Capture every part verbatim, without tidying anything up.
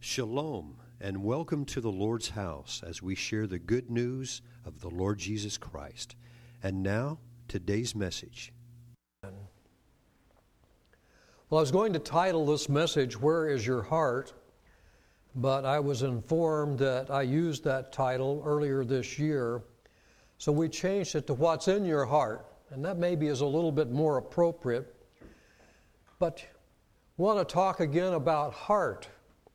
Shalom, and welcome to the Lord's house as we share the good news of the Lord Jesus Christ. And now, today's message. Well, I was going to title this message, Where is Your Heart? But I was informed that I used that title earlier this year, so we changed it to What's in Your Heart, and that maybe is a little bit more appropriate. But I want to talk again about heart.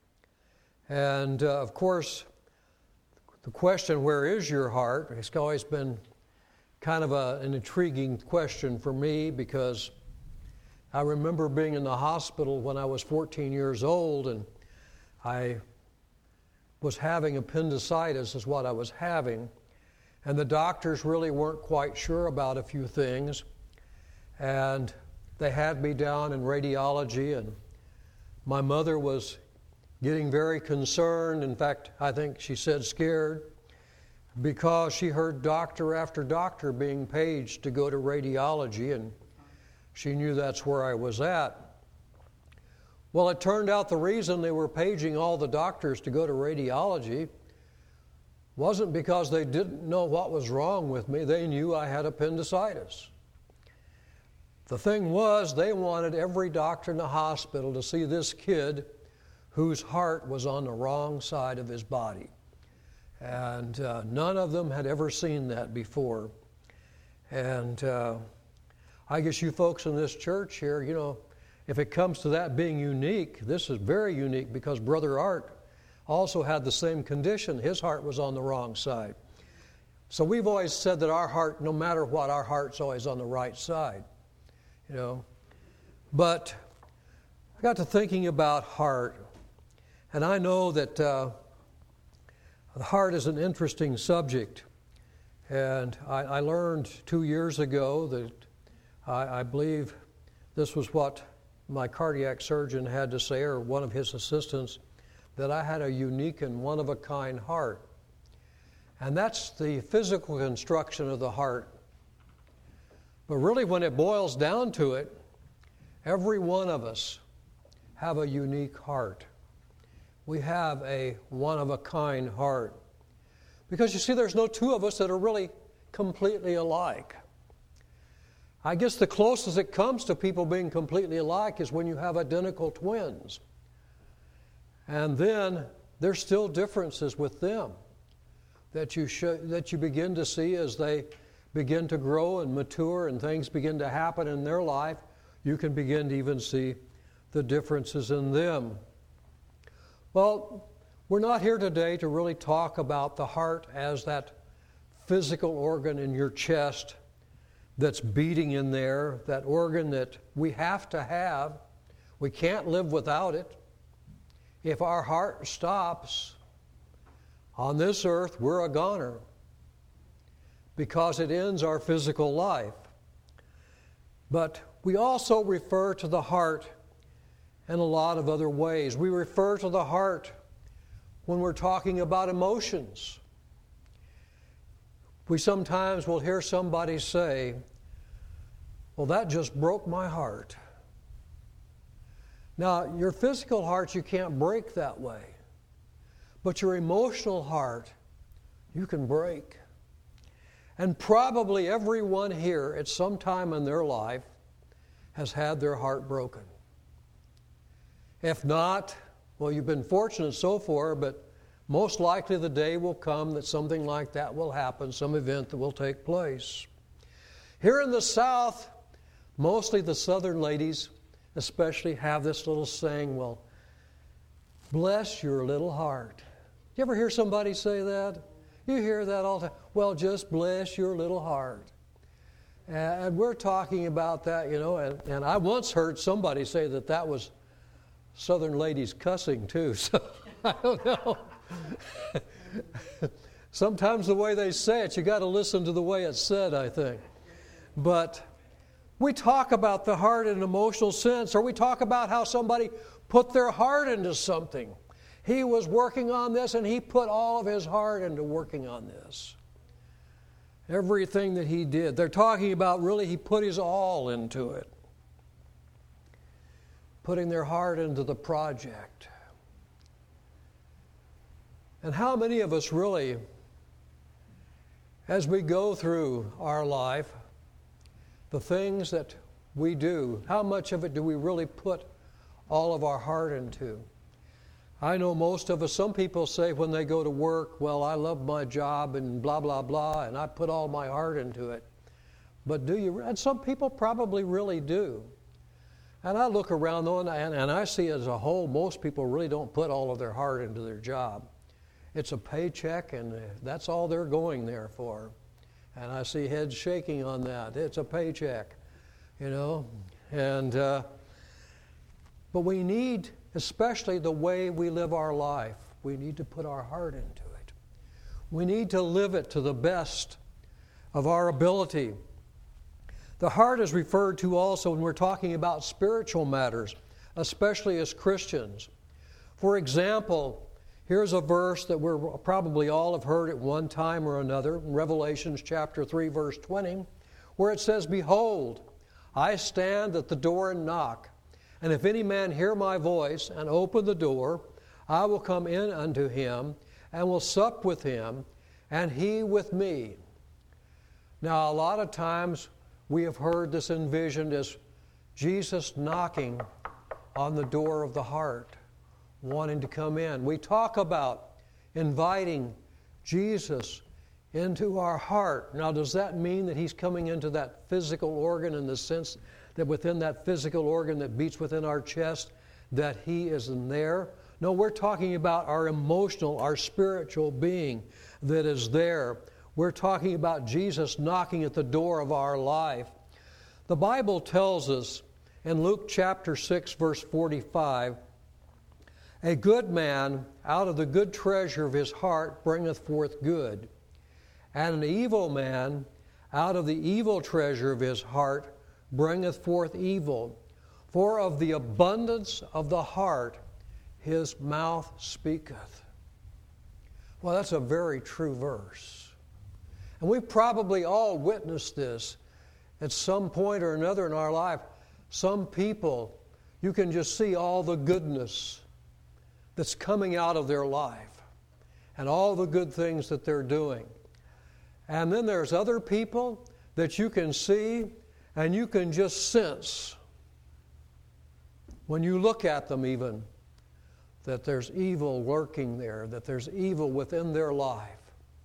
And, uh, of course, the question, where is your heart, has always been kind of a, an intriguing question for me, because I remember being in the hospital when I was fourteen years old, and I was having appendicitis is what I was having, and the doctors really weren't quite sure about a few things, and they had me down in radiology, and my mother was getting very concerned. In fact, I think she said scared, because she heard doctor after doctor being paged to go to radiology, and she knew that's where I was at. Well, it turned out the reason they were paging all the doctors to go to radiology wasn't because they didn't know what was wrong with me. They knew I had appendicitis. The thing was, they wanted every doctor in the hospital to see this kid whose heart was on the wrong side of his body. And uh, none of them had ever seen that before. And uh, I guess you folks in this church here, you know, if it comes to that being unique, this is very unique, because Brother Art also had the same condition. His heart was on the wrong side. So we've always said that our heart, no matter what, our heart's always on the right side, you know. But I got to thinking about heart. And I know that uh, the heart is an interesting subject. And I, I learned two years ago that I, I believe this was what my cardiac surgeon had to say, or one of his assistants, that I had a unique and one-of-a-kind heart. And that's the physical construction of the heart. But really, when it boils down to it, every one of us have a unique heart. We have a one-of-a-kind heart. Because you see, there's no two of us that are really completely alike. I guess the closest it comes to people being completely alike is when you have identical twins. And then there's still differences with them that you sh- that you begin to see as they begin to grow and mature and things begin to happen in their life. You can begin to even see the differences in them. Well, we're not here today to really talk about the heart as that physical organ in your chest that's beating in there, that organ that we have to have. We can't live without it. If our heart stops on this earth, we're a goner, because it ends our physical life. But we also refer to the heart in a lot of other ways. We refer to the heart when we're talking about emotions. We sometimes will hear somebody say, well, that just broke my heart. Now, your physical heart you can't break that way. But your emotional heart, you can break. And probably everyone here at some time in their life has had their heart broken. If not, well, you've been fortunate so far, but most likely the day will come that something like that will happen, some event that will take place. Here in the South, mostly the Southern ladies especially have this little saying, well, bless your little heart. You ever hear somebody say that? You hear that all the time. Well, just bless your little heart. And we're talking about that, you know, and, and I once heard somebody say that that was Southern ladies cussing too, so I don't know. Sometimes the way they say it, you got to listen to the way it's said, I think. But we talk about the heart in an emotional sense, or we talk about how somebody put their heart into something. He was working on this, and he put all of his heart into working on this. Everything that he did. They're talking about really he put his all into it. Putting their heart into the project. And how many of us really, as we go through our life, the things that we do, how much of it do we really put all of our heart into? I know most of us, some people say when they go to work, well, I love my job and blah, blah, blah, and I put all my heart into it. But do you? And some people probably really do. And I look around though, and, and I see as a whole, most people really don't put all of their heart into their job. It's a paycheck, and that's all they're going there for. And I see heads shaking on that. It's a paycheck, you know. And uh, but we need, especially the way we live our life, we need to put our heart into it. We need to live it to the best of our ability. The heart is referred to also when we're talking about spiritual matters, especially as Christians. For example, here's a verse that we're probably all have heard at one time or another, in Revelation chapter three, verse twenty, where it says, "Behold, I stand at the door and knock, and if any man hear my voice and open the door, I will come in unto him and will sup with him, and he with me." Now, a lot of times we have heard this envisioned as Jesus knocking on the door of the heart, wanting to come in. We talk about inviting Jesus into our heart. Now, does that mean that he's coming into that physical organ in the sense that within that physical organ that beats within our chest, that he is in there? No, we're talking about our emotional, our spiritual being that is there. We're talking about Jesus knocking at the door of our life. The Bible tells us in Luke chapter six, verse forty-five, "A good man out of the good treasure of his heart bringeth forth good, and an evil man out of the evil treasure of his heart bringeth forth evil. For of the abundance of the heart his mouth speaketh." Well, that's a very true verse. And we've probably all witnessed this at some point or another in our life. Some people, you can just see all the goodness that's coming out of their life and all the good things that they're doing. And then there's other people that you can see and you can just sense, when you look at them even, that there's evil lurking there, that there's evil within their life.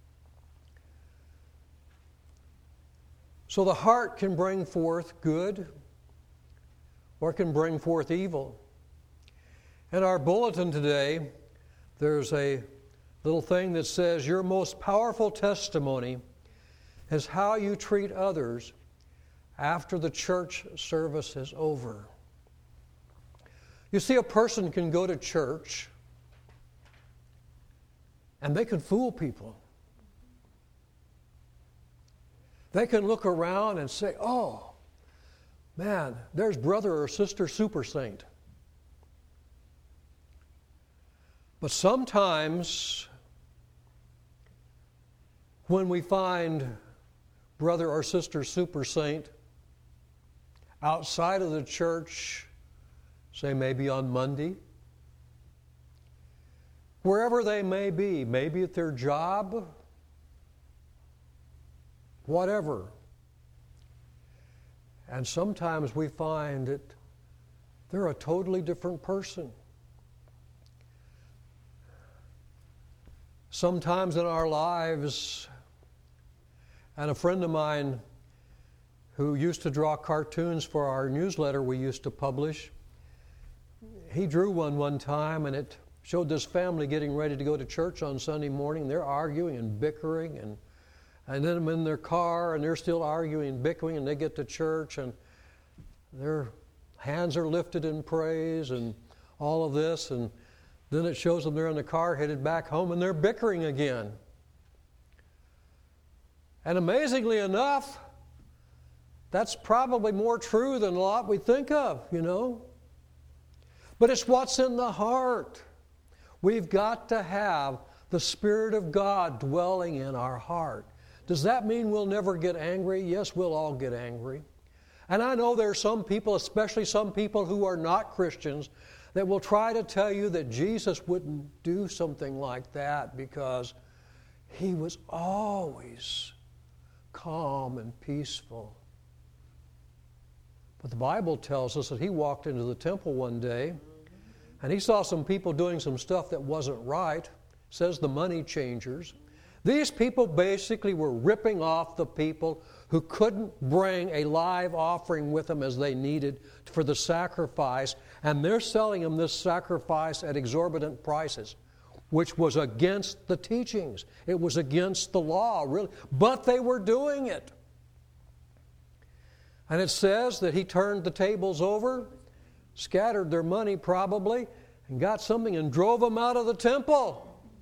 So the heart can bring forth good or can bring forth evil. In our bulletin today, there's a little thing that says, "Your most powerful testimony is how you treat others after the church service is over." You see, a person can go to church and they can fool people. They can look around and say, "Oh, man, there's brother or sister super saint." But sometimes when we find brother or sister super saint outside of the church, say maybe on Monday, wherever they may be, maybe at their job, whatever. And sometimes we find that they're a totally different person. Sometimes in our lives, and a friend of mine who used to draw cartoons for our newsletter we used to publish, he drew one one time, and it showed this family getting ready to go to church on Sunday morning. They're arguing and bickering, and And then I'm in their car, and they're still arguing and bickering, and they get to church, and their hands are lifted in praise and all of this. And then it shows them they're in the car headed back home, and they're bickering again. And amazingly enough, that's probably more true than a lot we think of, you know. But it's what's in the heart. We've got to have the Spirit of God dwelling in our heart. Does that mean we'll never get angry? Yes, we'll all get angry. And I know there are some people, especially some people who are not Christians, that will try to tell you that Jesus wouldn't do something like that because he was always calm and peaceful. But the Bible tells us that he walked into the temple one day and he saw some people doing some stuff that wasn't right. It says the money changers. These people basically were ripping off the people who couldn't bring a live offering with them as they needed for the sacrifice, and they're selling them this sacrifice at exorbitant prices, which was against the teachings. It was against the law, really, but they were doing it. And it says that he turned the tables over, scattered their money probably, and got something and drove them out of the temple.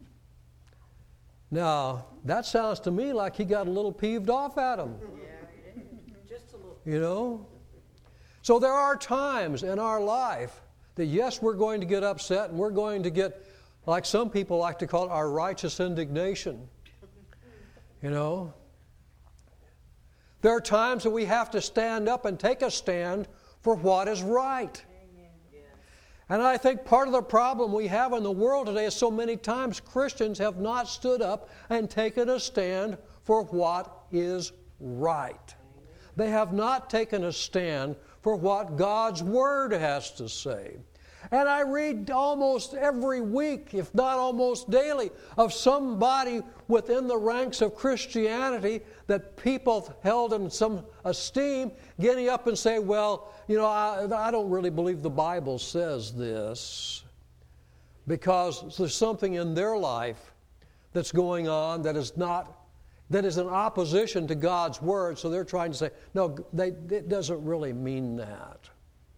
Now, that sounds to me like he got a little peeved off at them. Yeah, just a little. You know? So there are times in our life that, yes, we're going to get upset and we're going to get, like some people like to call it, our righteous indignation. You know? There are times that we have to stand up and take a stand for what is right. And I think part of the problem we have in the world today is so many times Christians have not stood up and taken a stand for what is right. They have not taken a stand for what God's Word has to say. And I read almost every week, if not almost daily, of somebody within the ranks of Christianity that people held in some esteem getting up and say, well, you know, I, I don't really believe the Bible says this, because there's something in their life that's going on that is not, that is in opposition to God's Word, so they're trying to say, no, they, it doesn't really mean that.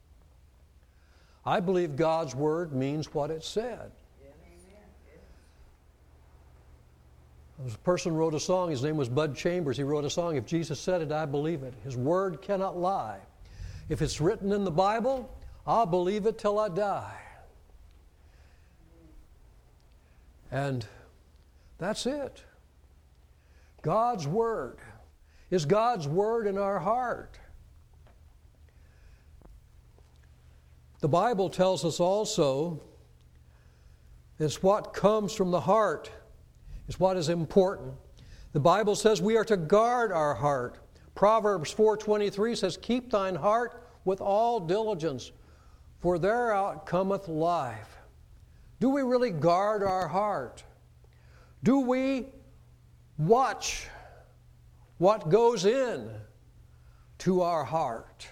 I believe God's Word means what it said. A person wrote a song, his name was Bud Chambers. He wrote a song, "If Jesus said it, I believe it. His Word cannot lie. If it's written in the Bible, I'll believe it till I die." And that's it. God's Word. Is God's Word in our heart? The Bible tells us also it's what comes from the heart is what is important. The Bible says we are to guard our heart. Proverbs four twenty-three says, "Keep thine heart with all diligence, for thereout cometh life." Do we really guard our heart? Do we watch what goes in to our heart?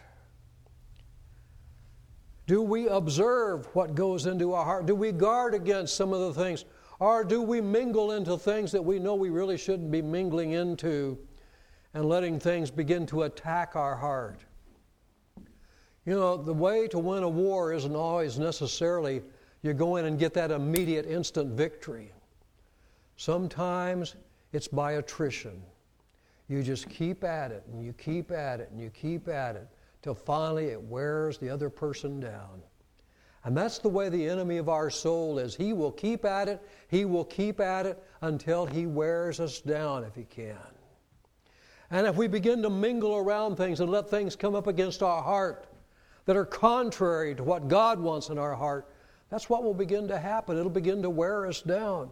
Do we observe what goes into our heart? Do we guard against some of the things? Or do we mingle into things that we know we really shouldn't be mingling into and letting things begin to attack our heart? You know, the way to win a war isn't always necessarily you go in and get that immediate instant victory. Sometimes it's by attrition. You just keep at it and you keep at it and you keep at it till finally it wears the other person down. And that's the way the enemy of our soul is. He will keep at it, he will keep at it until he wears us down if he can. And if we begin to mingle around things and let things come up against our heart that are contrary to what God wants in our heart, that's what will begin to happen. It'll begin to wear us down.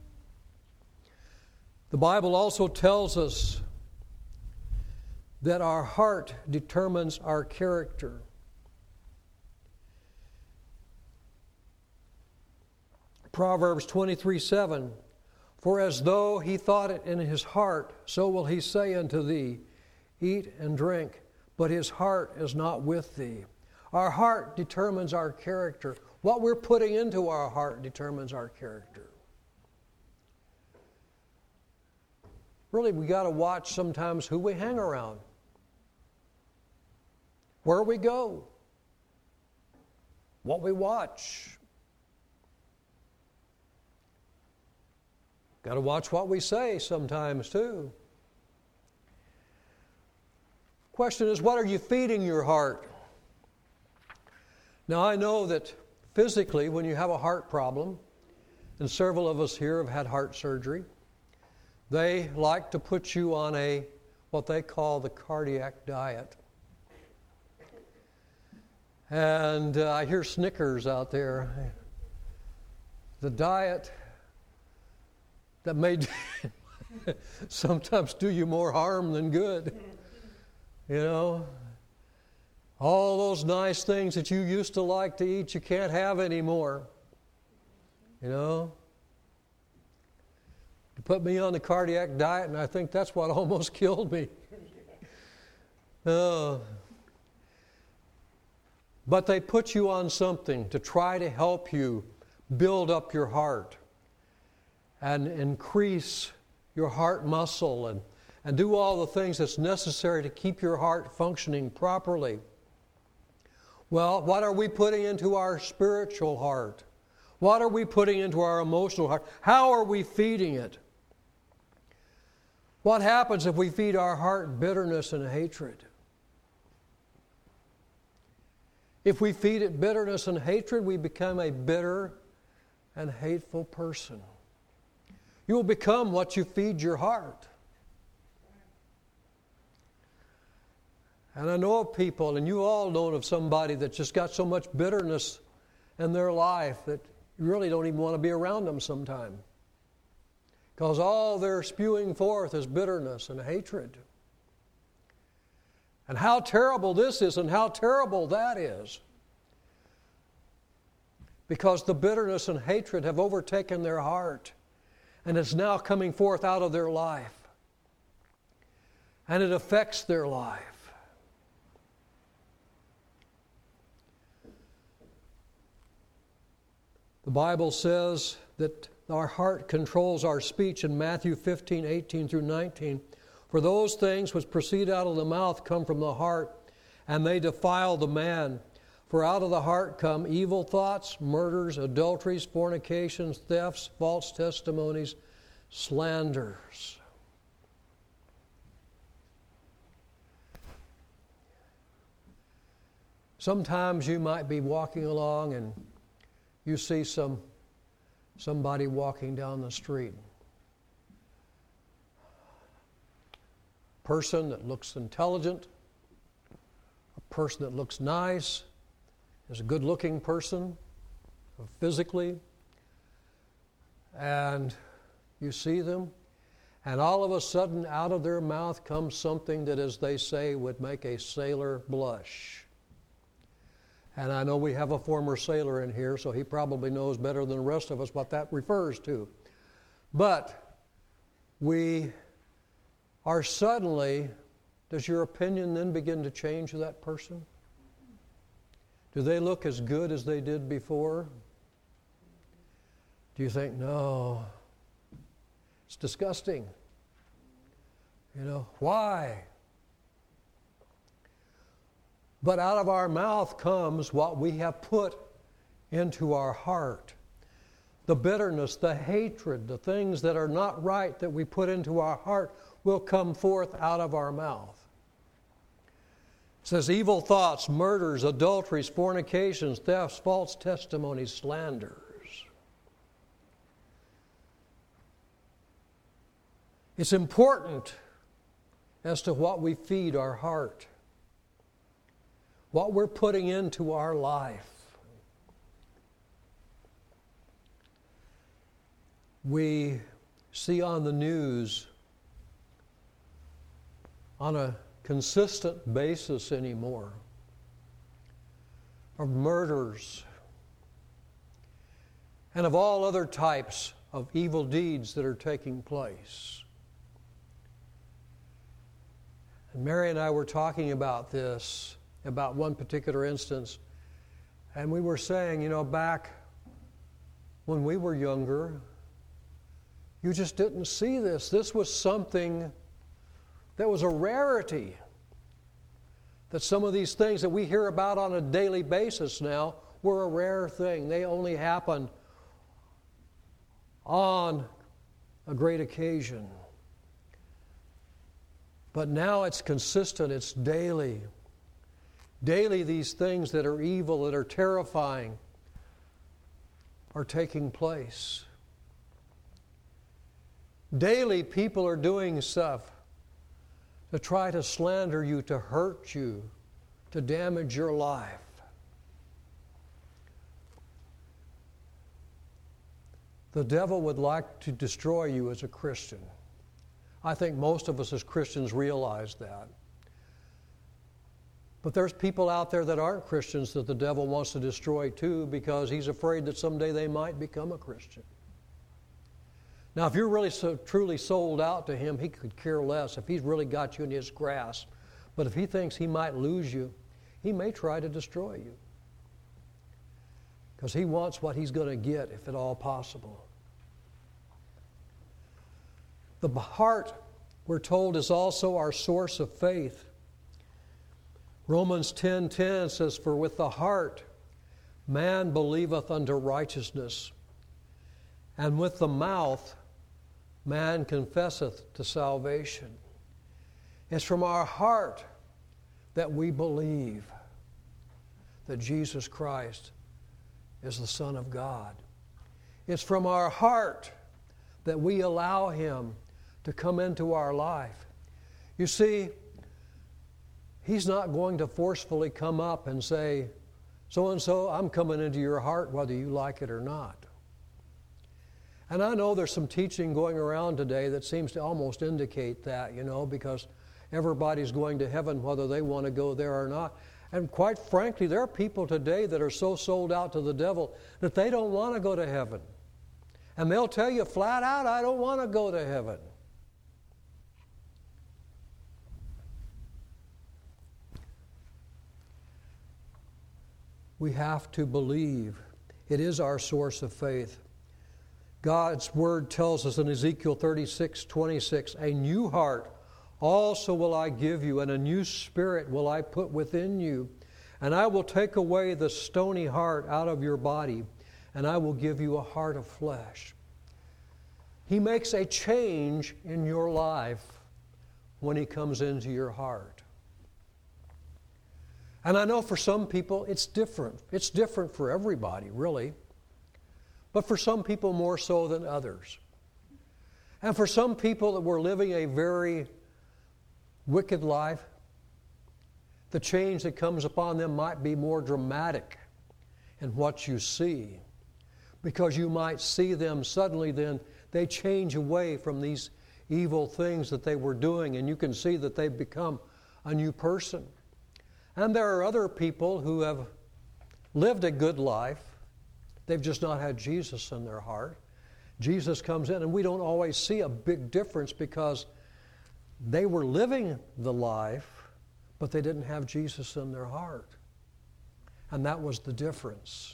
The Bible also tells us that our heart determines our character. Proverbs twenty-three seven, "For as though he thought it in his heart, so will he say unto thee, Eat and drink, but his heart is not with thee." Our heart determines our character. What we're putting into our heart determines our character. Really, we got to watch sometimes who we hang around, where we go, what we watch. Got to watch what we say sometimes too. Question is, what are you feeding your heart? Now, I know that physically, when you have a heart problem, and several of us here have had heart surgery, they like to put you on a, what they call the cardiac diet. And uh, I hear Snickers out there. The diet that may sometimes do you more harm than good. You know, all those nice things that you used to like to eat, you can't have anymore. You know, you put me on the cardiac diet, and I think that's what almost killed me. Oh. But they put you on something to try to help you build up your heart and increase your heart muscle and, and do all the things that's necessary to keep your heart functioning properly. Well, what are we putting into our spiritual heart? What are we putting into our emotional heart? How are we feeding it? What happens if we feed our heart bitterness and hatred? If we feed it bitterness and hatred, we become a bitter and hateful person. You will become what you feed your heart. And I know of people, and you all know of somebody that just got so much bitterness in their life that you really don't even want to be around them sometime. Because all they're spewing forth is bitterness and hatred. And how terrible this is and how terrible that is. Because the bitterness and hatred have overtaken their heart. And it's now coming forth out of their life. And it affects their life. The Bible says that our heart controls our speech in Matthew fifteen, eighteen through nineteen. For those things which proceed out of the mouth come from the heart, and they defile the man. For out of the heart come evil thoughts, murders, adulteries, fornications, thefts, false testimonies, slanders. Sometimes you might be walking along and you see some somebody walking down the street. A person that looks intelligent, a person that looks nice, is a good-looking person physically, and you see them, and all of a sudden out of their mouth comes something that, as they say, would make a sailor blush. And I know we have a former sailor in here, so he probably knows better than the rest of us what that refers to. But we are suddenly, does your opinion then begin to change of that person? Do they look as good as they did before? Do you think, no, it's disgusting? You know, why? But out of our mouth comes what we have put into our heart. The bitterness, the hatred, the things that are not right that we put into our heart will come forth out of our mouth. It says evil thoughts, murders, adulteries, fornications, thefts, false testimonies, slanders. It's important as to what we feed our heart, what we're putting into our life. We see on the news on a consistent basis anymore of murders and of all other types of evil deeds that are taking place. And Mary and I were talking about this, about one particular instance, and we were saying, you know, back when we were younger, you just didn't see this. This was something that was a rarity. That some of these things that we hear about on a daily basis now were a rare thing. They only happen on a great occasion. But now it's consistent, it's daily. Daily these things that are evil, that are terrifying, are taking place. Daily people are doing stuff to try to slander you, to hurt you, to damage your life. The devil would like to destroy you as a Christian. I think most of us as Christians realize that. But there's people out there that aren't Christians that the devil wants to destroy too, because he's afraid that someday they might become a Christian. Now, if you're really so truly sold out to him, he could care less if he's really got you in his grasp. But if he thinks he might lose you, he may try to destroy you, because he wants what he's going to get, if at all possible. The heart, we're told, is also our source of faith. Romans ten ten says, "For with the heart man believeth unto righteousness, and with the mouth man confesseth to salvation." It's from our heart that we believe that Jesus Christ is the Son of God. It's from our heart that we allow Him to come into our life. You see, He's not going to forcefully come up and say, "So-and-so, I'm coming into your heart whether you like it or not." And I know there's some teaching going around today that seems to almost indicate that, you know, because everybody's going to heaven whether they want to go there or not. And quite frankly, there are people today that are so sold out to the devil that they don't want to go to heaven. And they'll tell you flat out, "I don't want to go to heaven." We have to believe. It is our source of faith. God's Word tells us in Ezekiel thirty-six twenty-six, "A new heart also will I give you, and a new spirit will I put within you. And I will take away the stony heart out of your body, and I will give you a heart of flesh." He makes a change in your life when He comes into your heart. And I know for some people it's different. It's different for everybody, really. But for some people more so than others. And for some people that were living a very wicked life, the change that comes upon them might be more dramatic in what you see. Because you might see them suddenly then, they change away from these evil things that they were doing, and you can see that they've become a new person. And there are other people who have lived a good life. They've just not had Jesus in their heart. Jesus comes in, and we don't always see a big difference because they were living the life, but they didn't have Jesus in their heart. And that was the difference.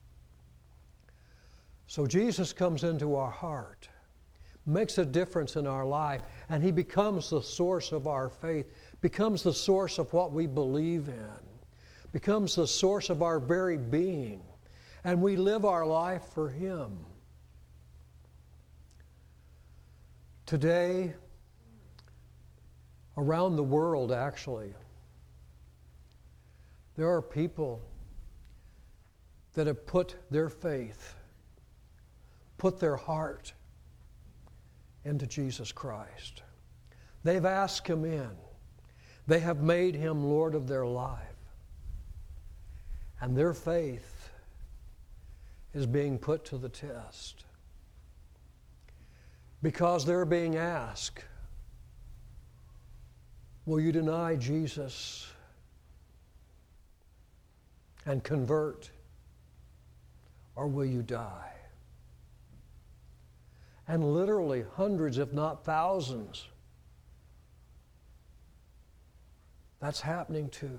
So Jesus comes into our heart, makes a difference in our life, and He becomes the source of our faith, becomes the source of what we believe in, becomes the source of our very being, and we live our life for Him. Today, around the world actually, there are people that have put their faith, put their heart into Jesus Christ. They've asked Him in. They have made Him Lord of their life. And their faith is being put to the test. Because they're being asked, will you deny Jesus and convert, or will you die? And literally hundreds, if not thousands, that's happening too.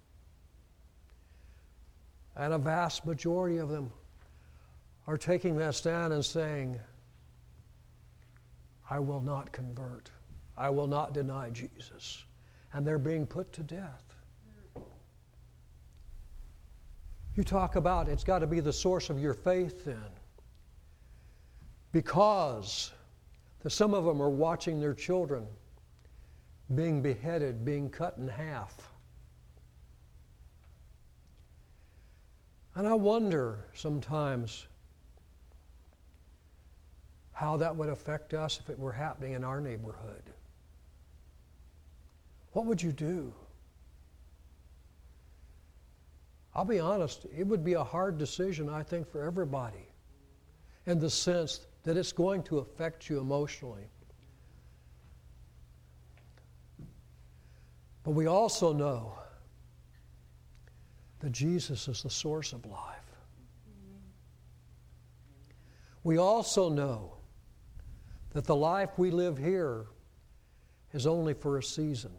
And a vast majority of them are taking that stand and saying, I will not convert. I will not deny Jesus. And they're being put to death. You talk about it's got to be the source of your faith then. Because the, some of them are watching their children being beheaded, being cut in half. And I wonder sometimes how that would affect us if it were happening in our neighborhood. What would you do? I'll be honest, it would be a hard decision, I think, for everybody. in the sense that it's going to affect you emotionally. But we also know that Jesus is the source of life. We also know that the life we live here is only for a season.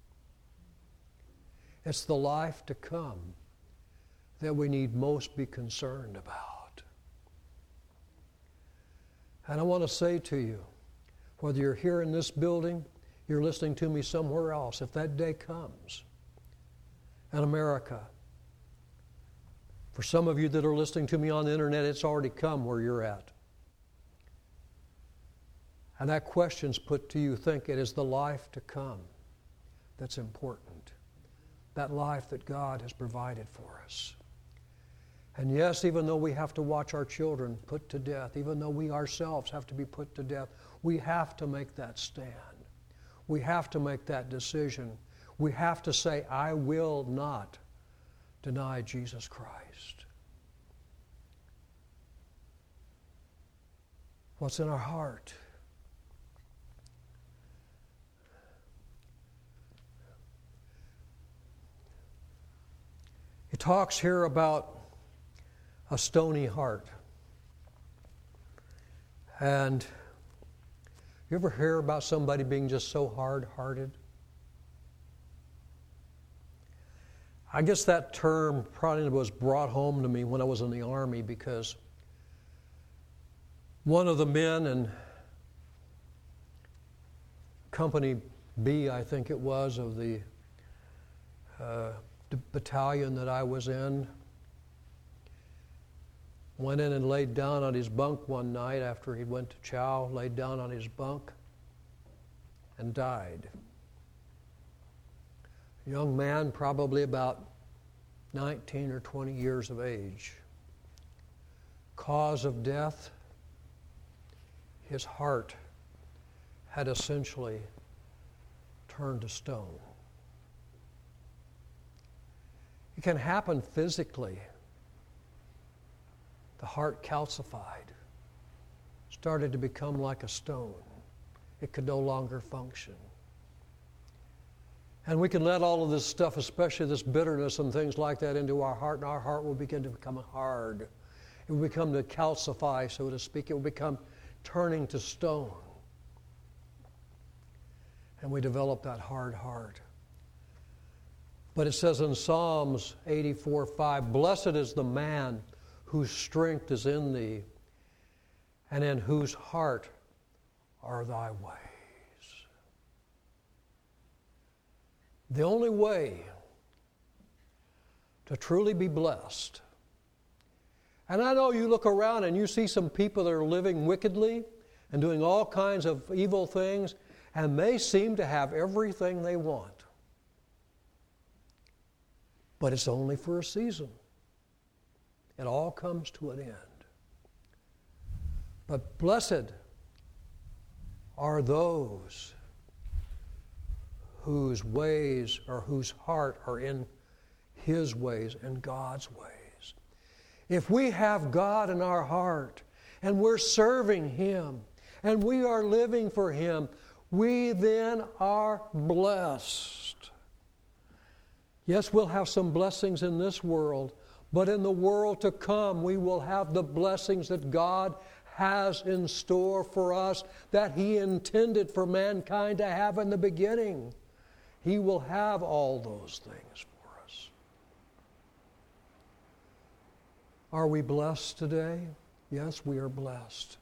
It's the life to come that we need most be concerned about. And I want to say to you, whether you're here in this building, you're listening to me somewhere else, if that day comes in America, for some of you that are listening to me on the internet, it's already come where you're at. And that question's put to you, think it is the life to come that's important. That life that God has provided for us. And yes, even though we have to watch our children put to death, even though we ourselves have to be put to death, we have to make that stand. We have to make that decision. We have to say, I will not deny Jesus Christ. What's in our heart? He talks here about a stony heart. And you ever hear about somebody being just so hard-hearted? I guess that term probably was brought home to me when I was in the Army, because one of the men in Company B, I think it was, of the uh, the battalion that I was in, went in and laid down on his bunk one night after he went to chow, laid down on his bunk and died. A young man, probably about nineteen or twenty years of age. Cause of death, his heart had essentially turned to stone. It can happen physically. The heart calcified, started to become like a stone. It could no longer function. And we can let all of this stuff, especially this bitterness and things like that, into our heart, and our heart will begin to become hard. It will become to calcify, so to speak. It will become turning to stone. And we develop that hard heart. But it says in Psalms eighty-four five, blessed is the man whose strength is in thee, and in whose heart are thy ways. The only way to truly be blessed, and I know you look around and you see some people that are living wickedly and doing all kinds of evil things, and they seem to have everything they want. But it's only for a season. It all comes to an end. But blessed are those whose ways or whose heart are in His ways and God's ways. If we have God in our heart and we're serving Him and we are living for Him, we then are blessed. Yes, we'll have some blessings in this world, but in the world to come, we will have the blessings that God has in store for us, that He intended for mankind to have in the beginning. He will have all those things for us. Are we blessed today? Yes, we are blessed.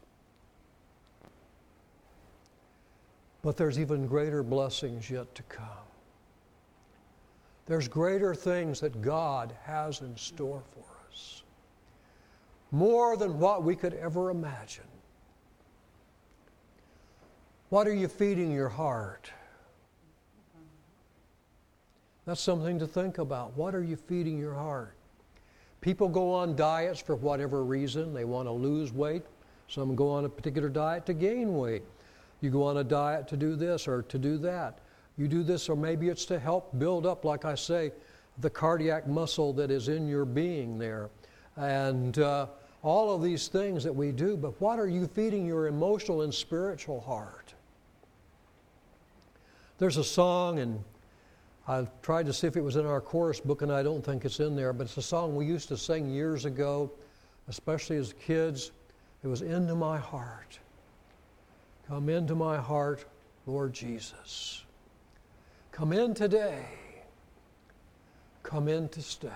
But there's even greater blessings yet to come. There's greater things that God has in store for us. More than what we could ever imagine. What are you feeding your heart? That's something to think about. What are you feeding your heart? People go on diets for whatever reason. They want to lose weight. Some go on a particular diet to gain weight. You go on a diet to do this or to do that. You do this, or maybe it's to help build up, like I say, the cardiac muscle that is in your being there. And uh, all of these things that we do, but what are you feeding your emotional and spiritual heart? There's a song, and I tried to see if it was in our chorus book, and I don't think it's in there, but it's a song we used to sing years ago, especially as kids. It was "Into My Heart." Come into my heart, Lord Jesus. Come in today. Come in to stay.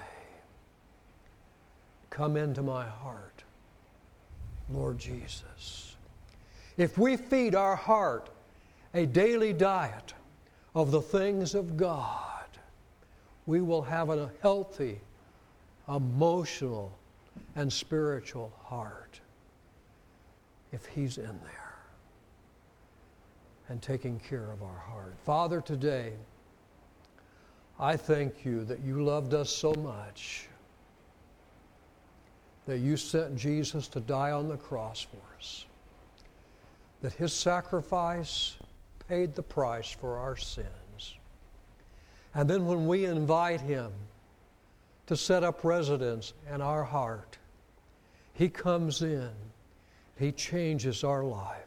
Come into my heart, Lord Jesus. If we feed our heart a daily diet of the things of God, we will have a healthy, emotional, and spiritual heart if He's in there and taking care of our heart. Father, today, I thank you that you loved us so much that you sent Jesus to die on the cross for us, that His sacrifice paid the price for our sins. And then when we invite Him to set up residence in our heart, He comes in, He changes our life.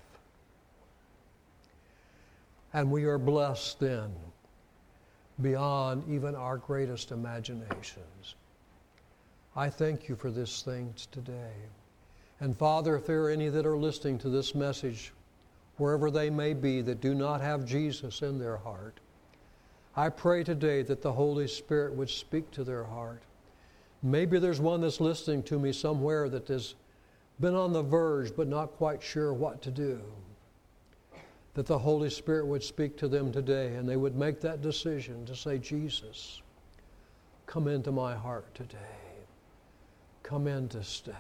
And we are blessed then beyond even our greatest imaginations. I thank you for this things today. And Father, if there are any that are listening to this message, wherever they may be, that do not have Jesus in their heart, I pray today that the Holy Spirit would speak to their heart. Maybe there's one that's listening to me somewhere that has been on the verge but not quite sure what to do. That the Holy Spirit would speak to them today and they would make that decision to say, Jesus, come into my heart today. Come in to stay.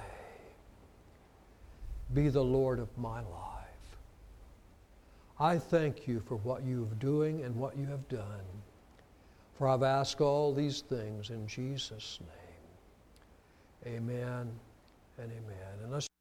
Be the Lord of my life. I thank you for what you are doing and what you have done. For I've asked all these things in Jesus' name. Amen and amen. And let's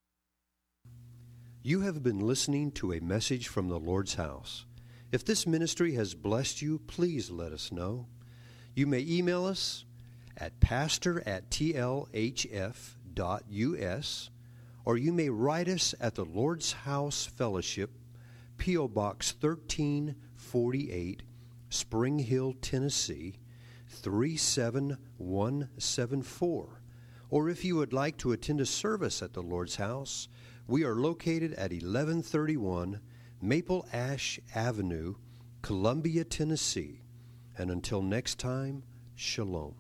You have been listening to a message from the Lord's house. If this ministry has blessed you, please let us know. You may email us at pastor at t l h f dot u s, or you may write us at the Lord's House Fellowship, P O Box thirteen forty-eight, Spring Hill, Tennessee, three seven one seven four. Or if you would like to attend a service at the Lord's House, we are located at eleven thirty-one Maple Ash Avenue, Columbia, Tennessee. And until next time, shalom.